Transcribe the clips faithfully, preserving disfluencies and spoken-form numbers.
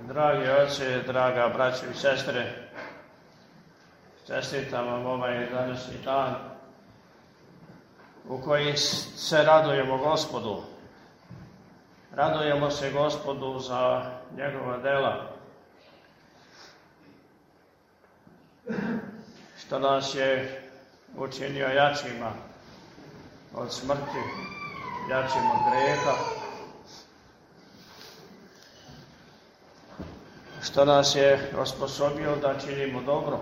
Dragi oče, draga braćo i sestre, čestitam vam ovaj današnji dan u koji se radujemo Gospodu. Radujemo se Gospodu za njegova dela, što nas je učinio jačima od smrti, jačim od grijeha, što nas je osposobio da činimo dobro.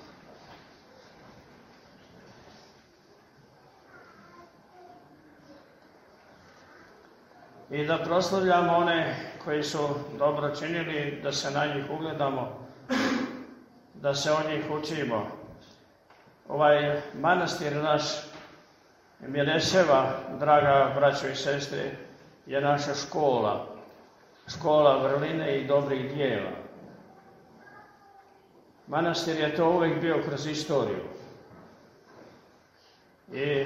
I da proslavljamo one koji su dobro činili, da se na njih ugledamo, da se od njih učimo. Ovaj manastir naš Mileševa, draga braćo i sestre, je naša škola, škola vrline i dobrih dijela. Manastir je to uvijek bio kroz istoriju. I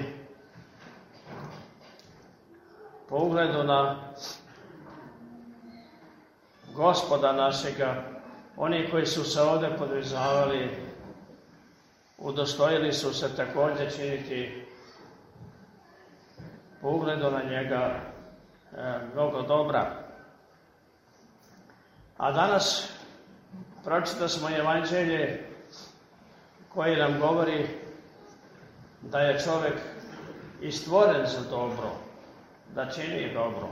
po ugledu na Gospoda našega, oni koji su se ovdje podvizavali, udostojili su se također činiti po ugledu na njega e, mnogo dobra. A danas pročitali smo evanđelje koje nam govori da je čovjek i stvoren za dobro, da čini dobro.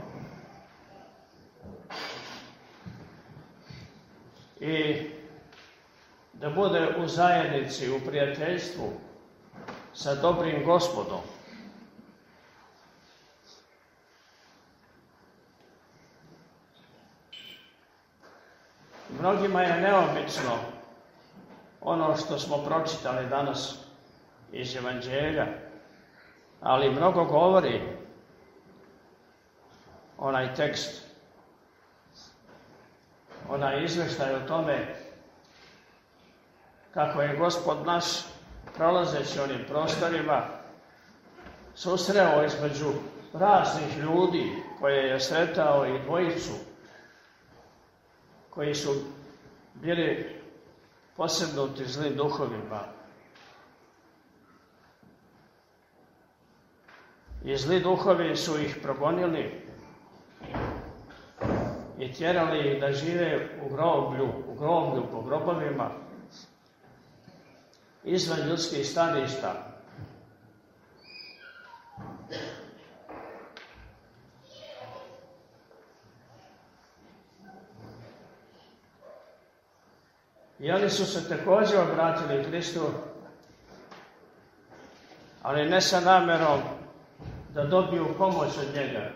I da bude u zajednici, u prijateljstvu sa dobrim Gospodom. Mnogima je neobično ono što smo pročitali danas iz evanđelja, ali mnogo govori onaj tekst, onaj izveštaj o tome kako je Gospod naš, prolazeći onim prostorima, susreo između raznih ljudi koje je sretao i dvojicu koji su bili posebnuti zlim duhovima. I zli duhovi su ih progonili i tjerali ih da žive u groblju, u groblju po grobovima, izvan ljudskih staništa. I oni su se također obratili Kristu, ali ne sa namjerom da dobiju pomoć od njega,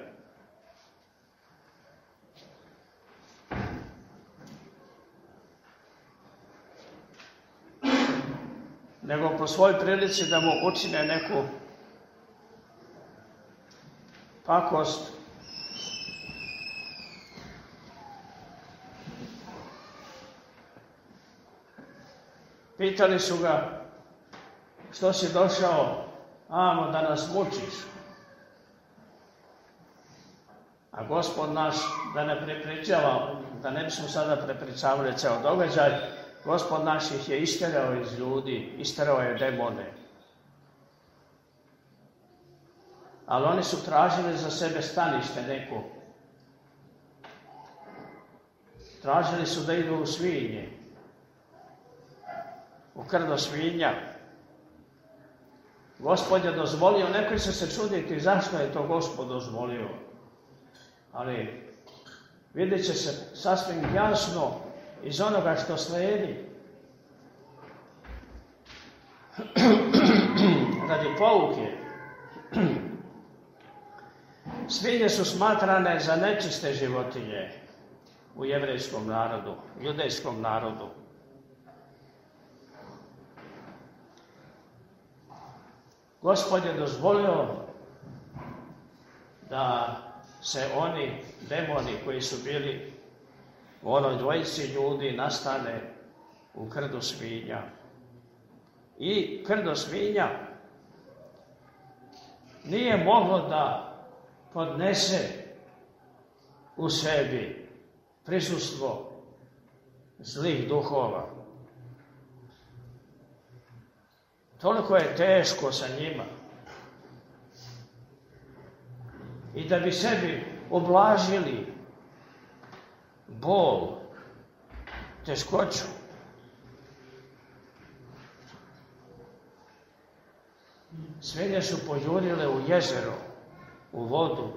nego po svoj prilici da mu učine neku pakost, pitali su ga, što si došao, amo, da nas mučiš? A Gospod naš, da ne prepričava, da ne bismo sada prepričavali ceo događaj, Gospod naš ih je isterao iz ljudi, isterao je demone. Ali oni su tražili za sebe stanište neko. Tražili su da idu u svinje, u krdo svinja. Gospod je dozvolio, neki će se čuditi zašto je to Gospod dozvolio. Ali vidjet će se sasvim jasno iz onoga što slijedi. Radi pouke. Svinje su smatrane za nečiste životinje u jevrejskom narodu, judejskom narodu. Gospod je dozvolio da se oni, demoni koji su bili u onoj dvojici ljudi, nastane u krdu svinja. I krdo svinja nije moglo da podnese u sebi prisustvo zlih duhova. Toliko je teško sa njima. I da bi sebi oblažili bol, teškoću, svinje su pojurile u jezero, u vodu,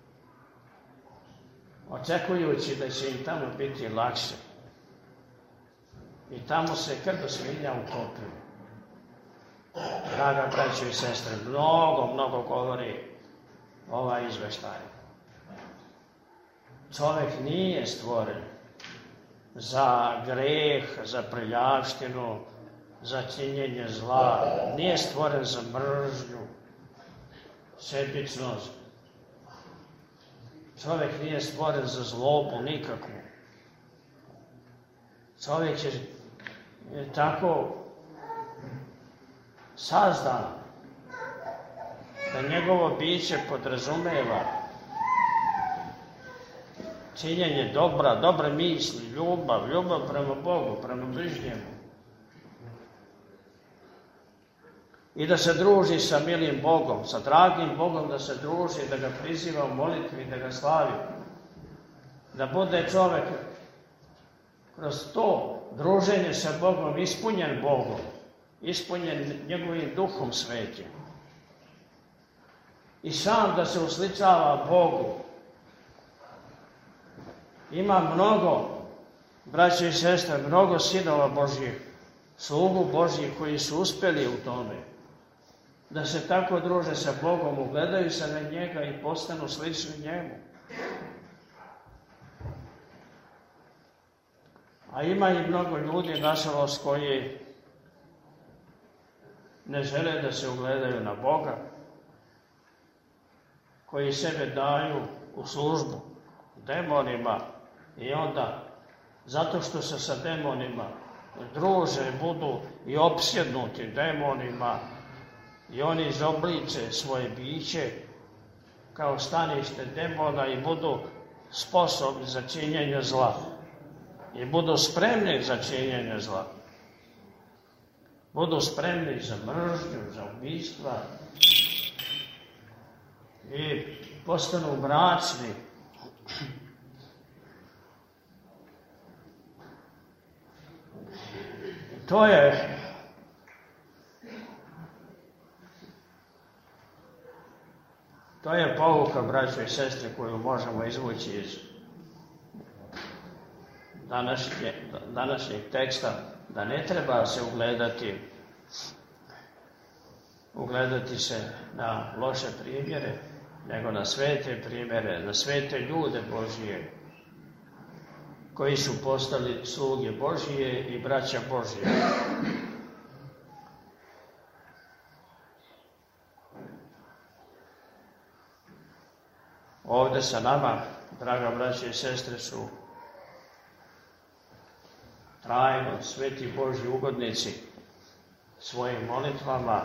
očekujući da će im tamo biti lakše. I tamo se krdo svinja utopilo. Draga braćo i sestre, mnogo, mnogo govori ovaj izveštaj. Čovek nije stvoren za greh, za prljavštinu, za činjenje zla. Nije stvoren za mržnju, sebičnost. Čovek nije stvoren za zlobu nikakvu. Čovek je, je tako sazdan da njegovo biće podrazumeva činjenje dobra, dobre misli, ljubav, ljubav prema Bogu, prema bližnjemu. I da se druži sa milim Bogom, sa dragim Bogom, da se druži, da ga priziva u molitvi, da ga slavi. Da bude čovek kroz to druženje sa Bogom ispunjen Bogom, ispunjen njegovim duhom svetim. I sam da se usličava Bogu. Ima mnogo, braće i sestre, mnogo sinova Božjih, slugu Božjih koji su uspeli u tome. Da se tako druže sa Bogom, ugledaju se na njega i postanu slični njemu. A ima i mnogo ljudi, nažalost, koji ne žele da se ugledaju na Boga, koji sebe daju u službu demonima i onda, zato što se sa demonima druže, budu i opsjednuti demonima i oni izobliče svoje biće kao stanište demona i budu sposobni za činjenje zla i budu spremni za činjenje zla. Budu spremni za mržnju, za ubistva i postanu mračni. To je to je pouka, braćo i sestre, koju možemo izvući iz današnje, današnjeg teksta, da ne treba se ugledati ugledati se na loše primjere, nego na svete primjere, na svete ljude Božije, koji su postali sluge Božije i braća Božije. Ovde sa nama, draga braća i sestre, su trajno sveti Božji ugodnici svojim molitvama,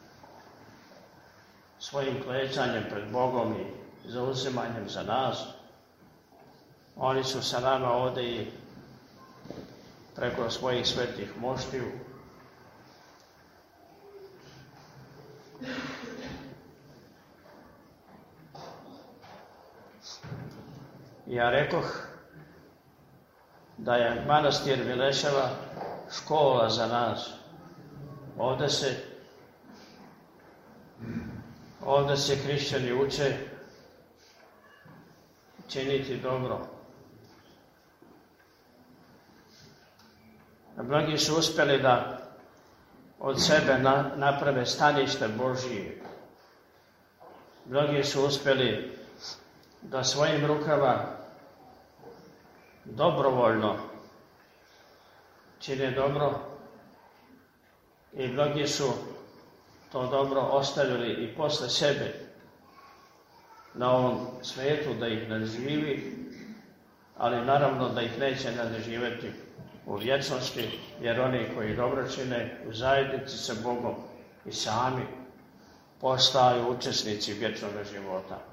svojim klećanjem pred Bogom i zauzimanjem za nas. Oni su sa nama ovde i preko svojih svetih moštiju. Ja rekoh da je manastir Mileševa škola za nas. Ovde se ovde se hrišćani uče činiti dobro. Mnogi su uspeli da od sebe na, naprave stanište Božije. Mnogi su uspeli da svojim rukama dobrovoljno čine dobro i mnogi su to dobro ostavili i posle sebe na ovom svetu da ih nadživi, ali naravno da ih neće nadživjeti u vječnosti, jer oni koji dobro čine u zajednici sa Bogom i sami postaju učesnici vječnog života.